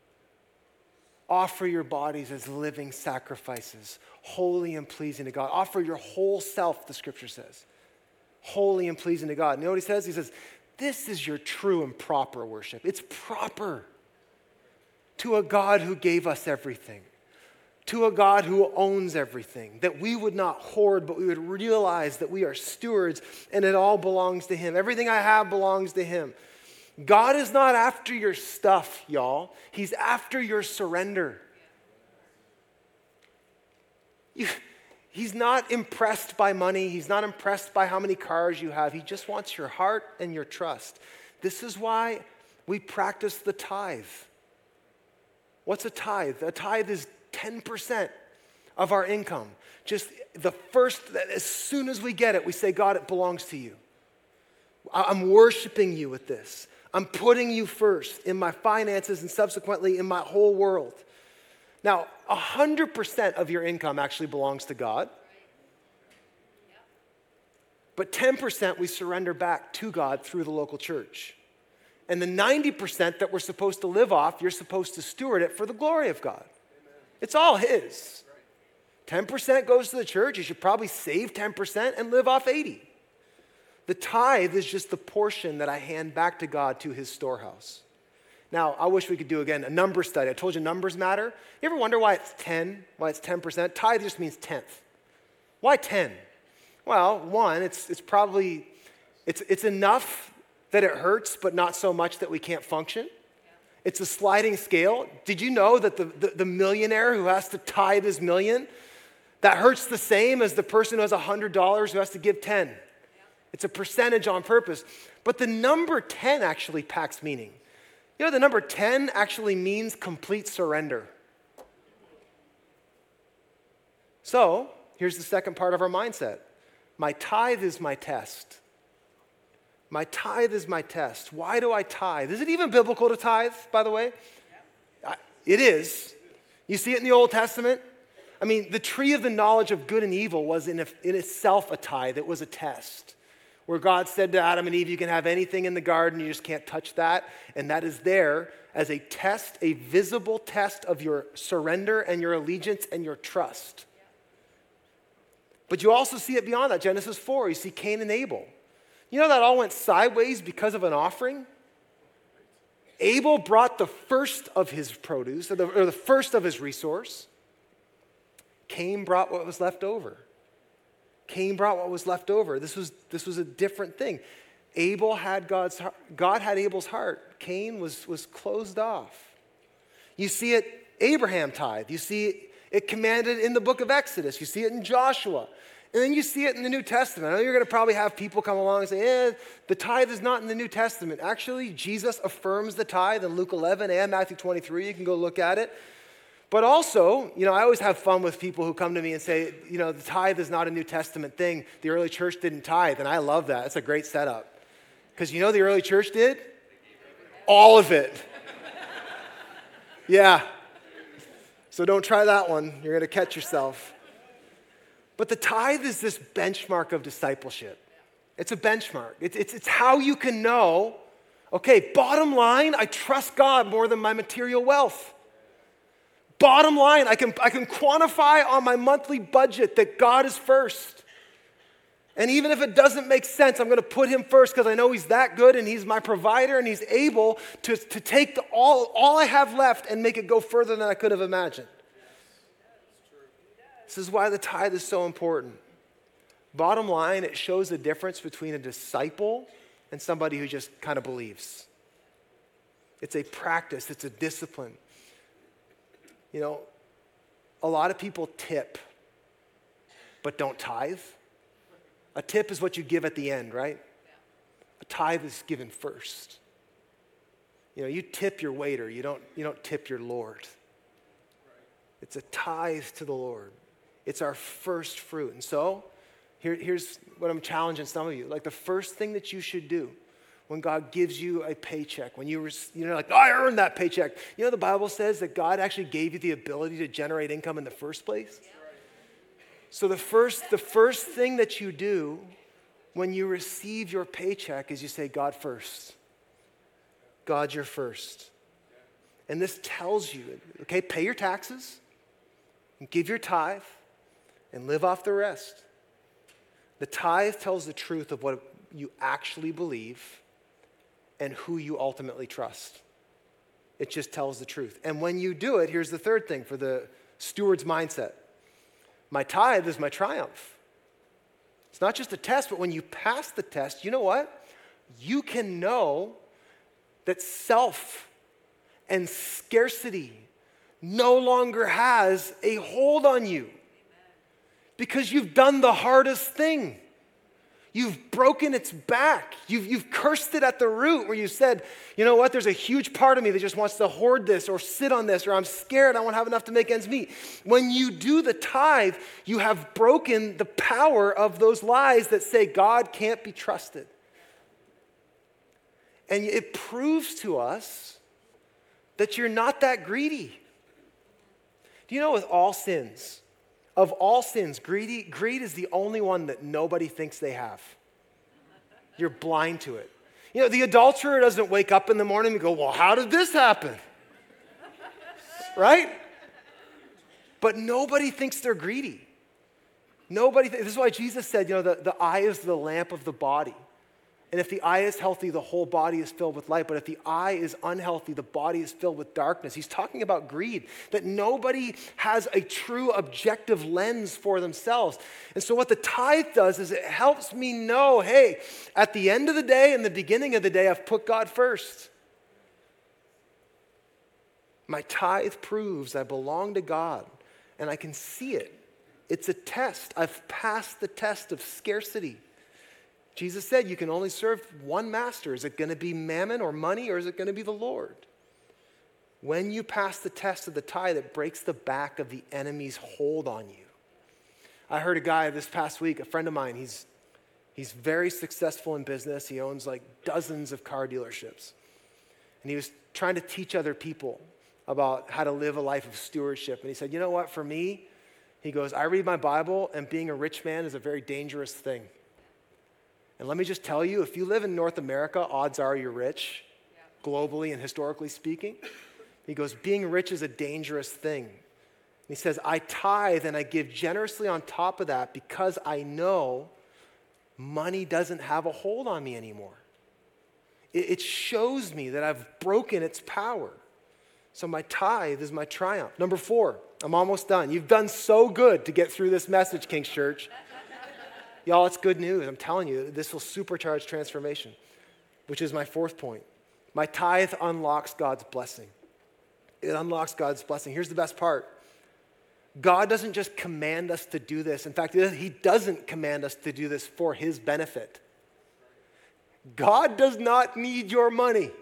offer your bodies as living sacrifices, holy and pleasing to God. Offer your whole self, the scripture says, holy and pleasing to God. You know what he says? He says, this is your true and proper worship. It's proper to a God who gave us everything, to a God who owns everything, that we would not hoard, but we would realize that we are stewards and it all belongs to Him. Everything I have belongs to Him. God is not after your stuff, y'all. He's after your surrender. You, he's not impressed by money. He's not impressed by how many cars you have. He just wants your heart and your trust. This is why we practice the tithe. What's a tithe? A tithe is ten percent of our income. Just the first, as soon as we get it, we say, God, it belongs to you. I'm worshiping you with this. I'm putting you first in my finances and subsequently in my whole world. Now, one hundred percent of your income actually belongs to God. But ten percent we surrender back to God through the local church. And the ninety percent that we're supposed to live off, you're supposed to steward it for the glory of God. It's all His. ten percent goes to the church. You should probably save ten percent and live off eighty. The tithe is just the portion that I hand back to God to His storehouse. Now, I wish we could do, again, a number study. I told you numbers matter. You ever wonder why it's ten, why it's ten percent? Tithe just means tenth. Why ten? Well, one, it's, it's probably, it's, it's enough that it hurts, but not so much that we can't function. It's a sliding scale. Did you know that the, the, the millionaire who has to tithe his million, that hurts the same as the person who has one hundred dollars who has to give ten? It's a percentage on purpose. But the number ten actually packs meaning. You know, the number ten actually means complete surrender. So, here's the second part of our mindset. My tithe is my test. My tithe is my test. Why do I tithe? Is it even biblical to tithe, by the way? Yeah. It is. You see it in the Old Testament? I mean, the tree of the knowledge of good and evil was in, a, in itself a tithe. It was a test. Where God said to Adam and Eve, you can have anything in the garden, you just can't touch that. And that is there as a test, a visible test of your surrender and your allegiance and your trust. But you also see it beyond that. Genesis four, you see Cain and Abel. You know that all went sideways because of an offering? Abel brought the first of his produce, or the, or the first of his resource. Cain brought what was left over. Cain brought what was left over. This was, this was a different thing. Abel had God's heart. God had Abel's heart. Cain was, was closed off. You see it, Abraham tithe. You see it, it commanded in the book of Exodus. You see it in Joshua. And then you see it in the New Testament. I know you're going to probably have people come along and say, eh, the tithe is not in the New Testament. Actually, Jesus affirms the tithe in Luke eleven and Matthew twenty-three. You can go look at it. But also, you know, I always have fun with people who come to me and say, you know, the tithe is not a New Testament thing. The early church didn't tithe, and I love that. It's a great setup. Because you know the early church did? All of it. Yeah. So don't try that one. You're going to catch yourself. But the tithe is this benchmark of discipleship. It's a benchmark. It's, it's, it's how you can know, okay, bottom line, I trust God more than my material wealth. Bottom line, I can, I can quantify on my monthly budget that God is first. And even if it doesn't make sense, I'm going to put him first because I know he's that good and he's my provider and he's able to, to take the, all, all I have left and make it go further than I could have imagined. This is why the tithe is so important. Bottom line, it shows the difference between a disciple and somebody who just kind of believes. It's a practice, it's a discipline. You know, a lot of people tip, but don't tithe. A tip is what you give at the end, right? A tithe is given first. You know, you tip your waiter, you don't, you don't tip your Lord. It's a tithe to the Lord. It's our first fruit. And so, here, here's what I'm challenging some of you. Like the first thing that you should do when God gives you a paycheck, when you, you know, like, oh, I earned that paycheck. You know, the Bible says that God actually gave you the ability to generate income in the first place. So the first, the first thing that you do when you receive your paycheck is you say, God first. God, you're first. And this tells you, okay, pay your taxes and give your tithe and live off the rest. The tithe tells the truth of what you actually believe and who you ultimately trust. It just tells the truth. And when you do it, here's the third thing for the steward's mindset. My tithe is my triumph. It's not just a test, but when you pass the test, you know what? You can know that self and scarcity no longer has a hold on you because you've done the hardest thing. You've broken its back. You've, you've cursed it at the root where you said, you know what, there's a huge part of me that just wants to hoard this or sit on this or I'm scared I won't have enough to make ends meet. When you do the tithe, you have broken the power of those lies that say God can't be trusted. And it proves to us that you're not that greedy. Do you know with all sins, of all sins, greedy, greed is the only one that nobody thinks they have. You're blind to it. You know, the adulterer doesn't wake up in the morning and go, well, how did this happen? Right? But nobody thinks they're greedy. Nobody, th- this is why Jesus said, you know, the, the eye is the lamp of the body. And if the eye is healthy, the whole body is filled with light. But if the eye is unhealthy, the body is filled with darkness. He's talking about greed, that nobody has a true objective lens for themselves. And so what the tithe does is it helps me know, hey, at the end of the day and the beginning of the day, I've put God first. My tithe proves I belong to God, and I can see it. It's a test. I've passed the test of scarcity. Jesus said you can only serve one master. Is it going to be mammon or money, or is it going to be the Lord? When you pass the test of the tithe, it breaks the back of the enemy's hold on you. I heard a guy this past week, a friend of mine, he's, he's very successful in business. He owns like dozens of car dealerships. And he was trying to teach other people about how to live a life of stewardship. And he said, you know what, for me, he goes, I read my Bible, and being a rich man is a very dangerous thing. And let me just tell you, if you live in North America, odds are you're rich, globally and historically speaking. He goes, being rich is a dangerous thing. And he says, I tithe and I give generously on top of that because I know money doesn't have a hold on me anymore. It, it shows me that I've broken its power. So my tithe is my triumph. Number four, I'm almost done. You've done so good to get through this message, King's Church. Y'all, it's good news. I'm telling you, this will supercharge transformation, which is my fourth point. My tithe unlocks God's blessing. It unlocks God's blessing. Here's the best part. God doesn't just command us to do this. In fact, he doesn't command us to do this for his benefit. God does not need your money.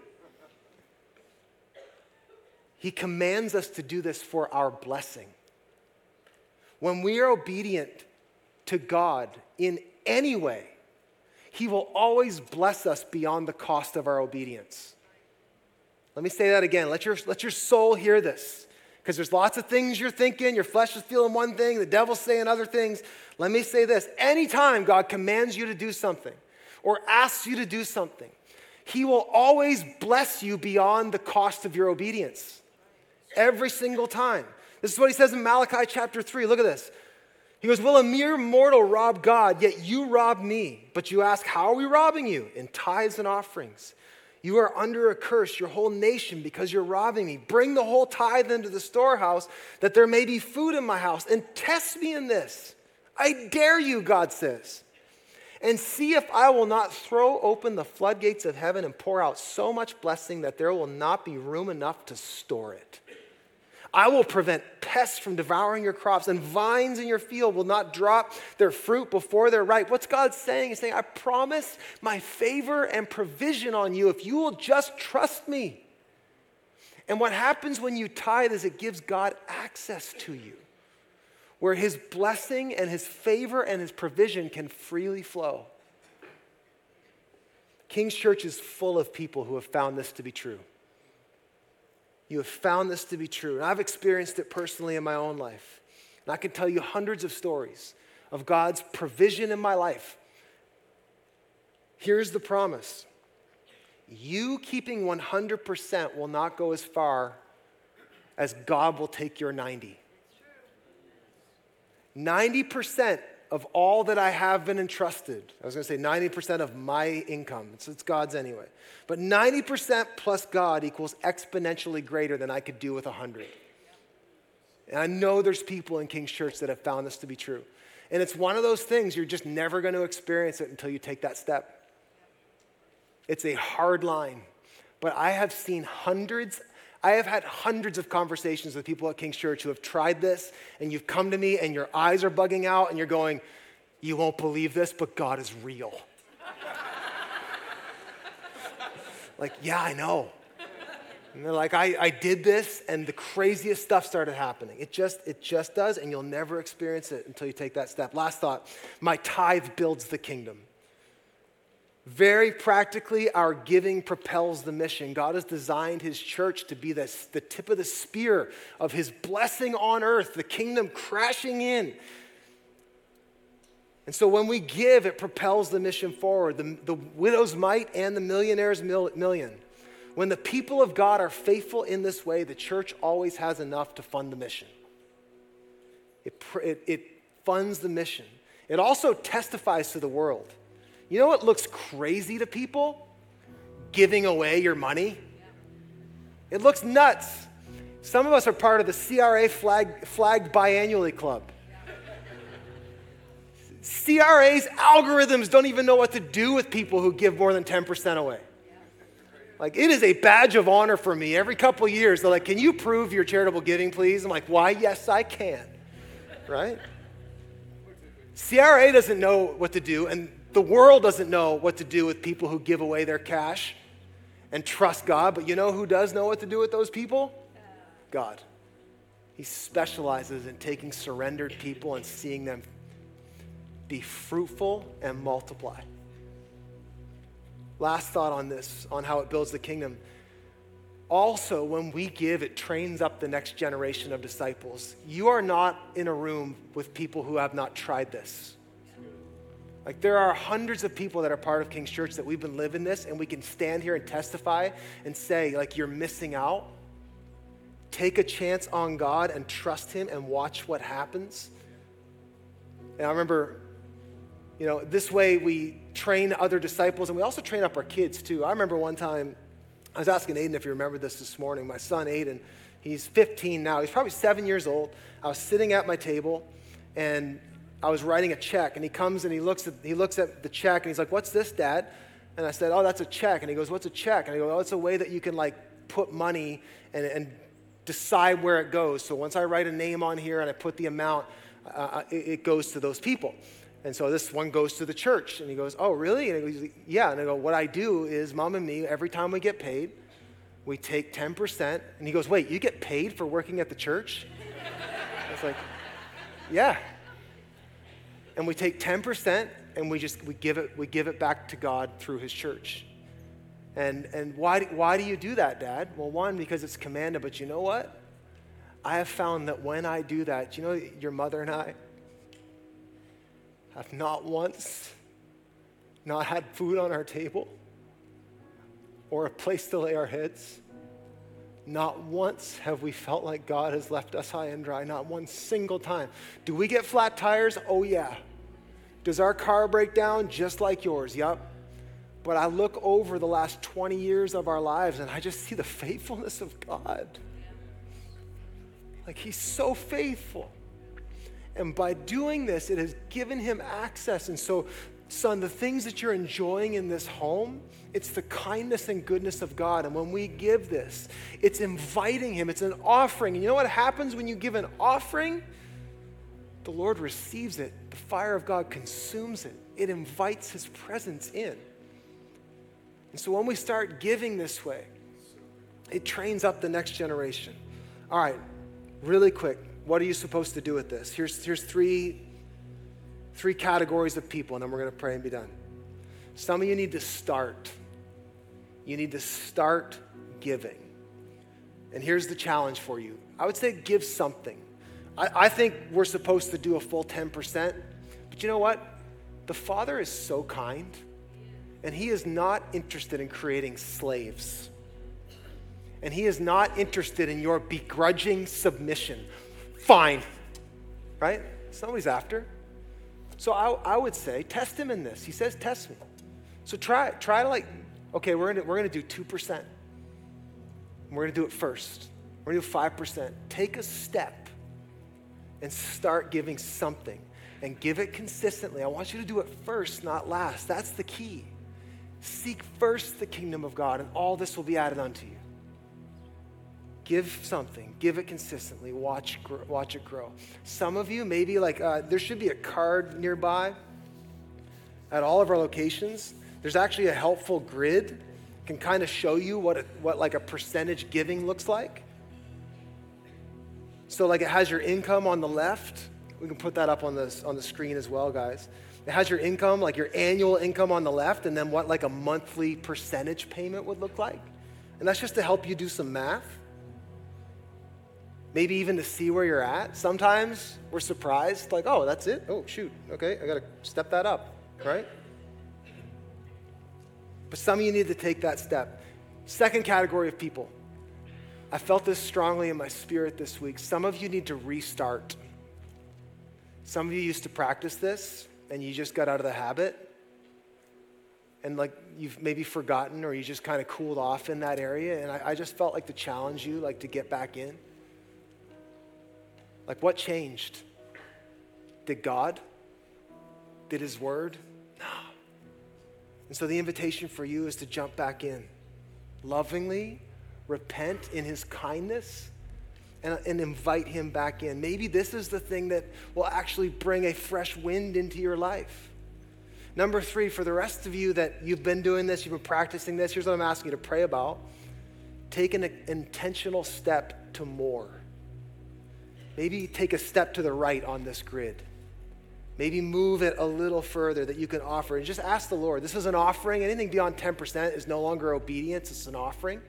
He commands us to do this for our blessing. When we are obedient to God in any way, he will always bless us beyond the cost of our obedience. Let me say that again. Let your, let your soul hear this. Because there's lots of things you're thinking. Your flesh is feeling one thing. The devil's saying other things. Let me say this. Anytime God commands you to do something or asks you to do something, he will always bless you beyond the cost of your obedience. Every single time. This is what he says in Malachi chapter three. Look at this. He goes, will a mere mortal rob God, yet you rob me? But you ask, how are we robbing you? In tithes and offerings. You are under a curse, your whole nation, because you're robbing me. Bring the whole tithe into the storehouse, that there may be food in my house, and test me in this. I dare you, God says. And see if I will not throw open the floodgates of heaven and pour out so much blessing that there will not be room enough to store it. I will prevent pests from devouring your crops, and vines in your field will not drop their fruit before they're ripe. What's God saying? He's saying, I promise my favor and provision on you if you will just trust me. And what happens when you tithe is it gives God access to you, where his blessing and his favor and his provision can freely flow. King's Church is full of people who have found this to be true. You have found this to be true. And I've experienced it personally in my own life. And I can tell you hundreds of stories of God's provision in my life. Here's the promise. You keeping one hundred percent will not go as far as God will take your ninety. ninety percent of all that I have been entrusted, I was going to say ninety percent of my income, it's, it's God's anyway, but ninety percent plus God equals exponentially greater than I could do with one hundred. And I know there's people in King's Church that have found this to be true. And it's one of those things, you're just never going to experience it until you take that step. It's a hard line, but I have seen hundreds I have had hundreds of conversations with people at King's Church who have tried this, and you've come to me and your eyes are bugging out and you're going, you won't believe this, but God is real. Like, yeah, I know. And they're like, I, I did this and the craziest stuff started happening. It just, it just does, and you'll never experience it until you take that step. Last thought, my tithe builds the kingdom. Very practically, our giving propels the mission. God has designed his church to be the, the tip of the spear of his blessing on earth, the kingdom crashing in. And so when we give, it propels the mission forward. The, the widow's mite and the millionaire's mil, million. When the people of God are faithful in this way, the church always has enough to fund the mission. It, it, it funds the mission. It also testifies to the world. You know what looks crazy to people? Giving away your money. It looks nuts. Some of us are part of the C R A flag, flagged biannually club. C R A's algorithms don't even know what to do with people who give more than ten percent away. Like, it is a badge of honor for me. Every couple of years, they're like, can you prove your charitable giving, please? I'm like, why? Yes, I can. Right? C R A doesn't know what to do, and The world doesn't know what to do with people who give away their cash and trust God, but you know who does know what to do with those people? God. He specializes in taking surrendered people and seeing them be fruitful and multiply. Last thought on this, on how it builds the kingdom. Also, when we give, it trains up the next generation of disciples. You are not in a room with people who have not tried this. Like, there are hundreds of people that are part of King's Church that we've been living this, and we can stand here and testify and say, like, you're missing out. Take a chance on God and trust him and watch what happens. And I remember, you know, this way we train other disciples, and we also train up our kids too. I remember one time, I was asking Aiden if you remember this this morning. My son, Aiden, he's fifteen now. He's probably seven years old. I was sitting at my table, and I was writing a check, and he comes and he looks at he looks at the check, and he's like, "What's this, Dad?" And I said, "Oh, that's a check." And he goes, "What's a check?" And I go, "Oh, it's a way that you can like put money and, and decide where it goes. So once I write a name on here and I put the amount, uh, it, it goes to those people." And so this one goes to the church. And he goes, "Oh, really?" And he goes, "Yeah." And I go, "What I do is, Mom and me, every time we get paid, we take ten percent. And he goes, "Wait, you get paid for working at the church?" I was like, "Yeah." And we take ten percent and we just, we give it, we give it back to God through his church. And and why, why do you do that, Dad? Well, one, because it's commanded, but you know what? I have found that when I do that, you know, your mother and I have not once not had food on our table or a place to lay our heads. Not once have we felt like God has left us high and dry, not one single time. Do we get flat tires? Oh yeah. Does our car break down? Just like yours, yep. But I look over the last twenty years of our lives and I just see the faithfulness of God. Like, he's so faithful. And by doing this, it has given him access. And so, son, the things that you're enjoying in this home, it's the kindness and goodness of God. And when we give this, it's inviting him. It's an offering. And you know what happens when you give an offering? The Lord receives it. The fire of God consumes it. It invites his presence in. And so when we start giving this way, it trains up the next generation. All right, really quick, what are you supposed to do with this? Here's, here's three, three categories of people, and then we're going to pray and be done. Some of you need to start. You need to start giving. And here's the challenge for you. I would say give something. I, I think we're supposed to do a full ten percent, but you know what? The Father is so kind, and he is not interested in creating slaves. And he is not interested in your begrudging submission. Fine, right? Somebody's after. So I, I would say, test him in this. He says, test me. So try, try to like, okay, we're gonna, we're gonna do two percent. We're gonna do it first. We're gonna do five percent. Take a step and start giving something and give it consistently. I want you to do it first, not last. That's the key. Seek first the kingdom of God, and all this will be added unto you. Give something, give it consistently, watch, watch it grow. Some of you, maybe like, uh, there should be a card nearby at all of our locations. There's actually a helpful grid, can kind of show you what, a, what like a percentage giving looks like. So like it has your income on the left. We can put that up on the, on the screen as well, guys. It has your income, like your annual income on the left, and then what like a monthly percentage payment would look like. And that's just to help you do some math. Maybe even to see where you're at. Sometimes we're surprised, like, oh, that's it? Oh, shoot, okay, I gotta step that up, right? But some of you need to take that step. Second category of people. I felt this strongly in my spirit this week. Some of you need to restart. Some of you used to practice this, and you just got out of the habit. And like you've maybe forgotten, or you just kind of cooled off in that area. And I, I just felt like to challenge you, like to get back in. Like, what changed? Did God? Did his word? No. And so the invitation for you is to jump back in. Lovingly repent in his kindness and, and invite him back in. Maybe this is the thing that will actually bring a fresh wind into your life. Number three, for the rest of you that you've been doing this, you've been practicing this, here's what I'm asking you to pray about. Take an intentional step to more. Maybe take a step to the right on this grid. Maybe move it a little further that you can offer. And just ask the Lord. This is an offering. Anything beyond ten percent is no longer obedience. It's an offering.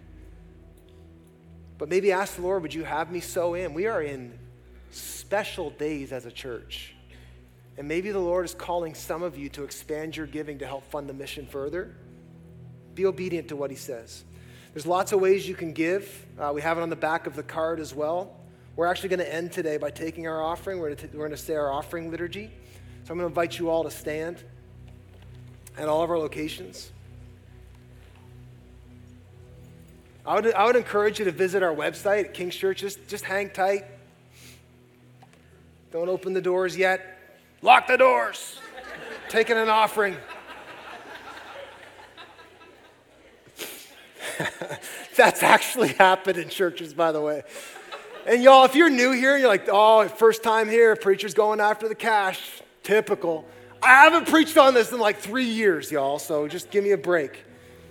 But maybe ask the Lord, would you have me sow in? We are in special days as a church. And maybe the Lord is calling some of you to expand your giving to help fund the mission further. Be obedient to what he says. There's lots of ways you can give. Uh, we have it on the back of the card as well. We're actually going to end today by taking our offering. We're going to, t- we're going to say our offering liturgy. So I'm going to invite you all to stand at all of our locations. I would, I would encourage you to visit our website at King's Church. Just, just hang tight. Don't open the doors yet. Lock the doors. Taking an offering. That's actually happened in churches, by the way. And y'all, if you're new here, you're like, oh, first time here, preacher's going after the cash. Typical. I haven't preached on this in like three years, y'all, so just give me a break.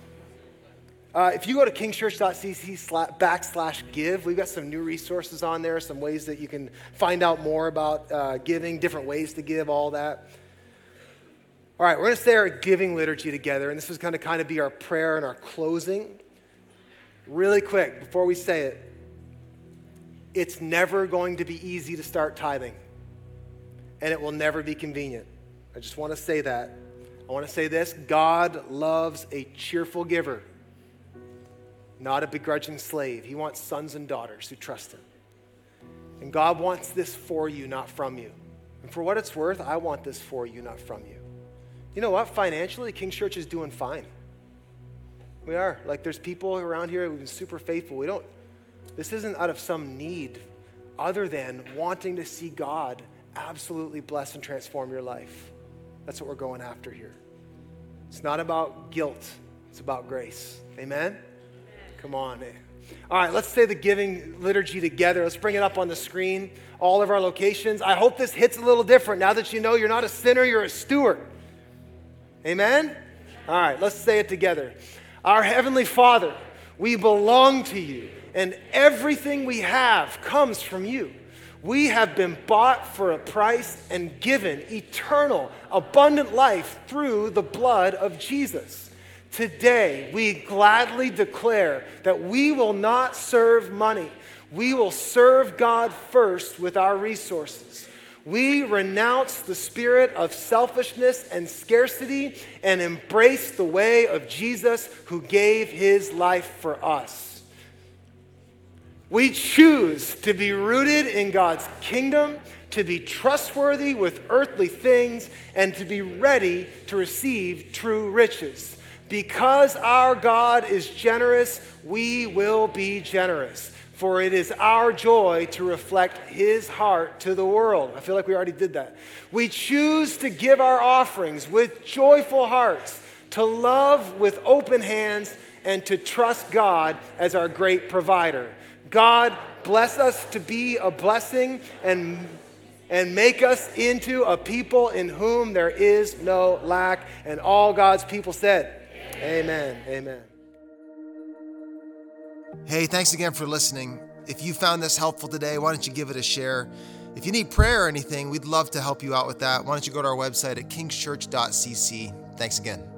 Uh, if you go to kingschurch.cc backslash give, we've got some new resources on there, some ways that you can find out more about uh, giving, different ways to give, all that. All right, we're going to say our giving liturgy together, and this is going to kind of be our prayer and our closing. Really quick, before we say it, it's never going to be easy to start tithing, and it will never be convenient. I just want to say that. I want to say this: God loves a cheerful giver, not a begrudging slave. He wants sons and daughters who trust him. And God wants this for you, not from you. And for what it's worth, I want this for you, not from you. You know what? Financially, King's Church is doing fine. We are. Like, there's people around here who've been super faithful. We don't, this isn't out of some need other than wanting to see God absolutely bless and transform your life. That's what we're going after here. It's not about guilt. It's about grace. Amen? Come on. All right, let's say the giving liturgy together. Let's bring it up on the screen, all of our locations. I hope this hits a little different now that you know you're not a sinner, you're a steward. Amen? All right, let's say it together. Our Heavenly Father, we belong to you, and everything we have comes from you. We have been bought for a price and given eternal, abundant life through the blood of Jesus. Today, we gladly declare that we will not serve money. We will serve God first with our resources. We renounce the spirit of selfishness and scarcity and embrace the way of Jesus who gave his life for us. We choose to be rooted in God's kingdom, to be trustworthy with earthly things, and to be ready to receive true riches. Because our God is generous, we will be generous. For it is our joy to reflect his heart to the world. I feel like we already did that. We choose to give our offerings with joyful hearts, to love with open hands, and to trust God as our great provider. God, bless us to be a blessing and, and make us into a people in whom there is no lack. And all God's people said, Amen. Amen. Amen. Hey, thanks again for listening. If you found this helpful today, why don't you give it a share? If you need prayer or anything, we'd love to help you out with that. Why don't you go to our website at kingschurch dot c c. Thanks again.